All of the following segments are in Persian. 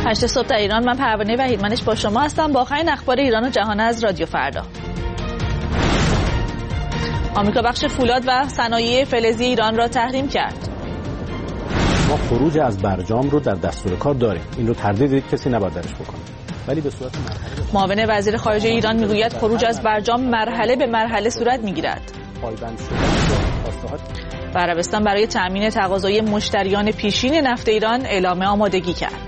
8 صبح در ایران. من پروانه وحیدمنش با شما هستم با آخرین اخبار ایران و جهان از رادیو فردا. آمریکا بخش فولاد و صنایع فلزی ایران را تحریم کرد. ما خروج از برجام رو در دستور کار داریم. این رو تردید کسی نباید درش بکنه. ولی به صورت مرحله. معاون وزیر خارجه ایران میگوید خروج از برجام مرحله به مرحله صورت میگیرد. پایبند شدن و عربستان برای تأمین تقاضای مشتریان پیشین نفت ایران اعلام آمادگی کرد.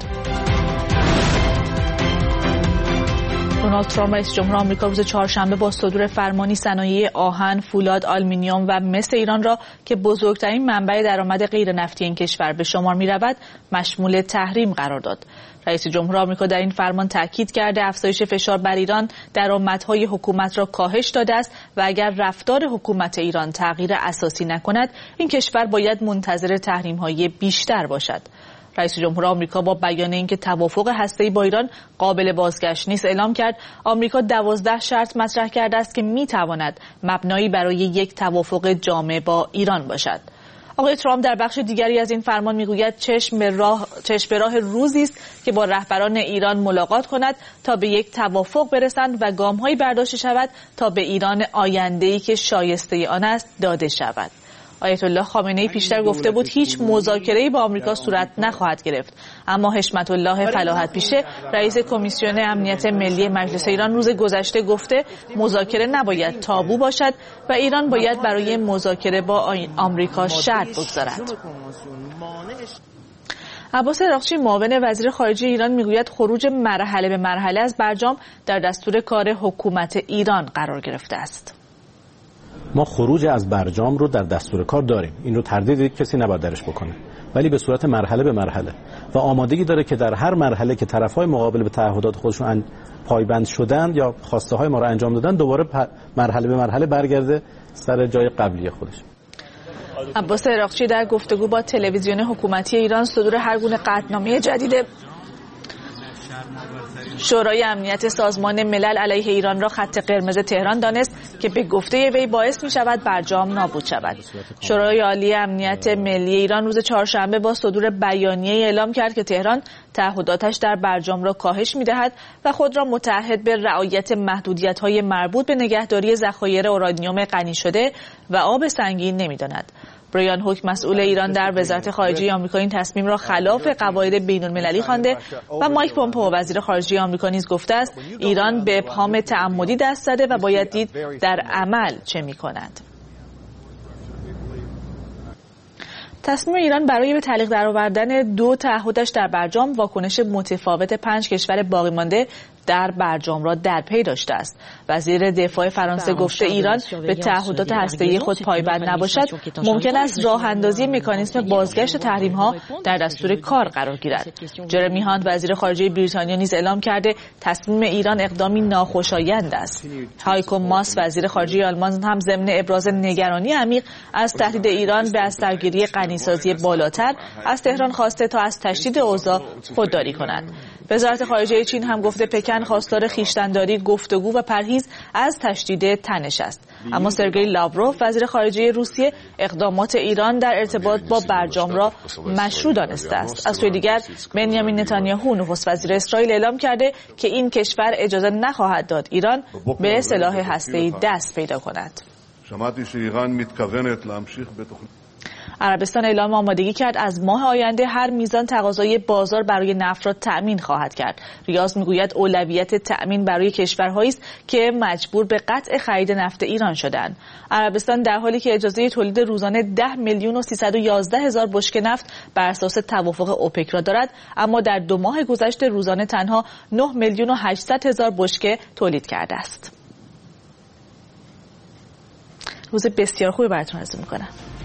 دونالد ترامپ رئیس جمهور آمریکا روز چهارشنبه با صدور فرمانی صنایع آهن، فولاد، آلومینیوم و مس ایران را که بزرگترین منبع درآمد غیر نفتی این کشور به شمار می‌رود، مشمول تحریم قرار داد. رئیس جمهور آمریکا در این فرمان تاکید کرده افزایش فشار بر ایران درآمدهای حکومت را کاهش داده است و اگر رفتار حکومت ایران تغییر اساسی نکند، این کشور باید منتظر تحریم‌های بیشتر باشد. رئیس جمهور آمریکا با بیان اینکه توافق هسته‌ای با ایران قابل بازگشت نیست اعلام کرد آمریکا 12 شرط مطرح کرده است که می‌تواند مبنایی برای یک توافق جامع با ایران باشد. آقای ترامپ در بخش دیگری از این فرمان میگوید چشم به راه روزی است که با رهبران ایران ملاقات کند تا به یک توافق برسند و گام‌هایی برداشته شود تا به ایران آینده‌ای که شایسته آن است داده شود. آیت الله خامنه‌ای پیشتر گفته بود هیچ مذاکره‌ای با آمریکا صورت نخواهد گرفت، اما حشمت الله فلاحت پیشه رئیس کمیسیون امنیت ملی مجلس ایران روز گذشته گفته مذاکره نباید تابو باشد و ایران باید برای مذاکره با آمریکا شرط بگذارد. عباس عراقچی معاون وزیر خارجه ایران میگوید خروج مرحله به مرحله از برجام در دستور کار حکومت ایران قرار گرفته است. ما خروج از برجام رو در دستور کار داریم. این رو تردید کسی نباید درش بکنه. ولی به صورت مرحله به مرحله و آمادگی داره که در هر مرحله که طرف‌های مقابل به تعهدات خودشون پایبند شدن یا خواسته های ما رو انجام دادن دوباره مرحله به مرحله برگرده سر جای قبلی خودش. عباس عراقچی در گفتگو با تلویزیون حکومتی ایران صدور هر گونه قطعنامه جدید شورای امنیت سازمان ملل علیه ایران را خط قرمز تهران دانست که به گفته وی باعث می شود برجام نابود شود. شورای عالی امنیت ملی ایران روز چهارشنبه با صدور بیانیه اعلام کرد که تهران تعهداتش در برجام را کاهش می دهد و خود را متعهد به رعایت محدودیت‌های مربوط به نگهداری ذخایر اورانیوم غنی شده و آب سنگین نمی داند. بریان هوک مسئول ایران در وزارت خارجه آمریکا این تصمیم را خلاف قواعد بین‌المللی خوانده و مایک پومپئو وزیر خارجه آمریکا نیز گفته است ایران به ابهام تعمدی دست زده و باید دید در عمل چه می‌کند. تصمیم ایران برای به تعلیق درآوردن 2 تعهدش در برجام واکنش متفاوت 5 کشور باقی مانده در برجام را در پی داشته است. وزیر دفاع فرانسه گفته ایران به تعهدات هسته‌ای خود پایبند نباشد ممکن است راه اندازی مکانیزم بازگشت تحریم‌ها در دستور کار قرار گیرد. جرمی هانت وزیر خارجه بریتانیا نیز اعلام کرده تصمیم ایران اقدامی ناخوشایند است. هایکو ماس وزیر خارجه آلمان هم ضمن ابراز نگرانی عمیق از تهدید ایران به از درگیری غنیسازی بالاتر از تهران خواسته تا از تشدید اوضاع خودداری کند. وزارت خارجه چین هم گفته پکن خواستار خویشتن‌داری، گفتگو و پرهیز از تشدید تنش است. اما سرگئی لاوروف وزیر خارجه روسیه اقدامات ایران در ارتباط با برجام را مشروع دانسته است. از سوی دیگر بنیامین نتانیاهو نخست وزیر اسرائیل اعلام کرده که این کشور اجازه نخواهد داد ایران به سلاح هسته‌ای دست پیدا کند. عربستان اعلام آمادگی کرد از ماه آینده هر میزان تقاضای بازار برای نفت را تأمین خواهد کرد. ریاض میگوید اولویت تأمین برای کشورهایی است که مجبور به قطع خرید نفت ایران شدند. عربستان در حالی که اجازه تولید روزانه 10,311,000 بشکه نفت بر اساس توافق اوپک را دارد، اما در 2 ماه گذشته روزانه تنها 9,800,000 بشکه تولید کرده است. روز بسیار خوبی براتون آرزو می‌کنم.